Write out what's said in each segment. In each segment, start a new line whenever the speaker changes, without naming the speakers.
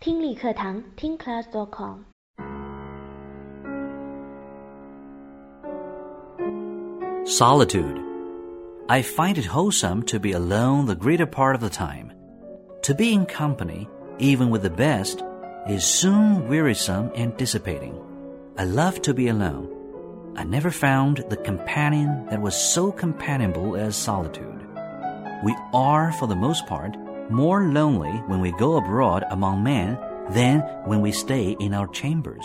听力课堂听 class.com。
Solitude. I find it wholesome to be alone the greater part of the time. To be in company, even with the best, is soon wearisome and dissipating. I love to be alone. I never found the companion that was so companionable as solitude. We are, for the most part, more lonely when we go abroad among men than when we stay in our chambers.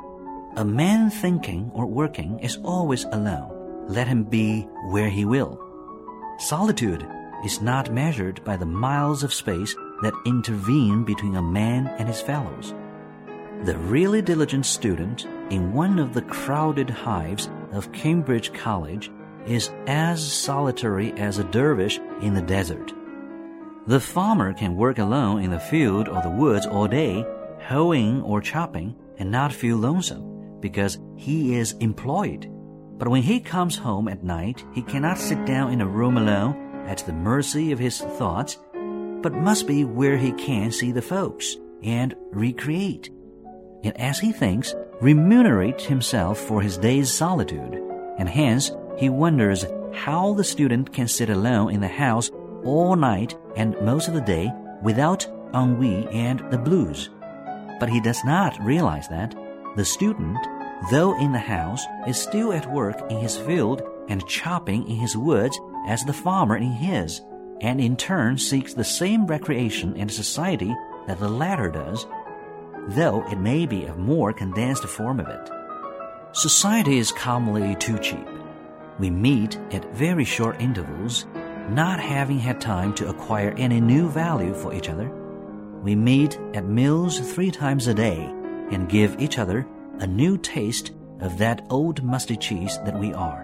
A man thinking or working is always alone. Let him be where he will. Solitude is not measured by the miles of space that intervene between a man and his fellows. The really diligent student in one of the crowded hives of Cambridge College is as solitary as a dervish in the desert. The farmer can work alone in the field or the woods all day, hoeing or chopping, and not feel lonesome, because he is employed. But when he comes home at night, he cannot sit down in a room alone at the mercy of his thoughts, but must be where he can see the folks and recreate, and as he thinks, remunerate himself for his day's solitude, and hence he wonders how the student can sit alone in the house all night and most of the day without ennui and the blues. But he does not realize that the student, though in the house, is still at work in his field and chopping in his woods as the farmer in his, and in turn seeks the same recreation and society that the latter does, though it may be a more condensed form of it. Society is commonly too cheap. We meet at very short intervals, not having had time to acquire any new value for each other. We meet at meals 3 times a day and give each other a new taste of that old musty cheese that we are.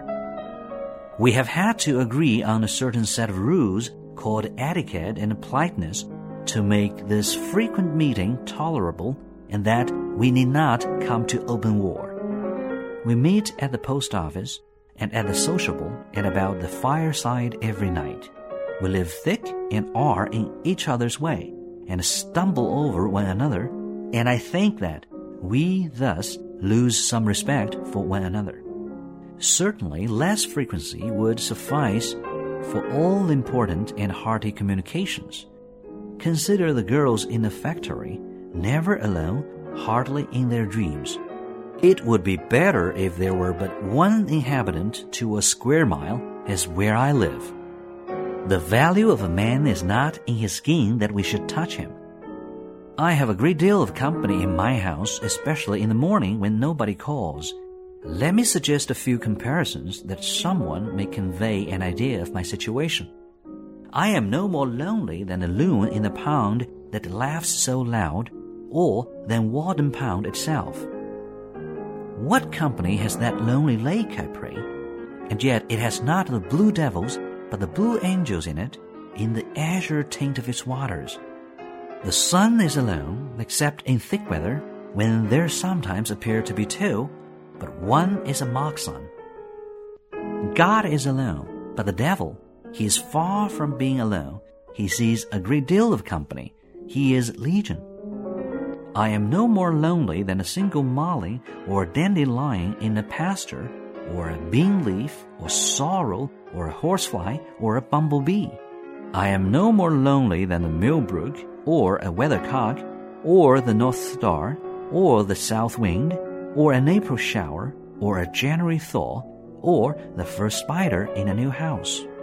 We have had to agree on a certain set of rules called etiquette and politeness to make this frequent meeting tolerable, and that we need not come to open war. We meet at the post office and at the sociable and about the fireside every night. We live thick and are in each other's way and stumble over one another, and I think that we thus lose some respect for one another. Certainly less frequency would suffice for all important and hearty communications. Consider the girls in the factory, never alone, hardly in their dreams. It would be better if there were but one inhabitant to a square mile, as where I live. The value of a man is not in his skin that we should touch him. I have a great deal of company in my house, especially in the morning when nobody calls. Let me suggest a few comparisons that someone may convey an idea of my situation. I am no more lonely than a loon in the pond that laughs so loud, or than Walden Pond itself. What company has that lonely lake, I pray? And yet it has not the blue devils, but the blue angels in it, in the azure tint of its waters. The sun is alone, except in thick weather, when there sometimes appear to be 2, but one is a mock sun. God is alone, but the devil, he is far from being alone. He sees a great deal of company. He is legion. I am no more lonely than a single molly or a dandelion in a pasture, or a bean leaf, or sorrel, or a horsefly, or a bumblebee. I am no more lonely than a millbrook, or a weathercock, or the north star, or the south wind, or an April shower, or a January thaw, or the first spider in a new house.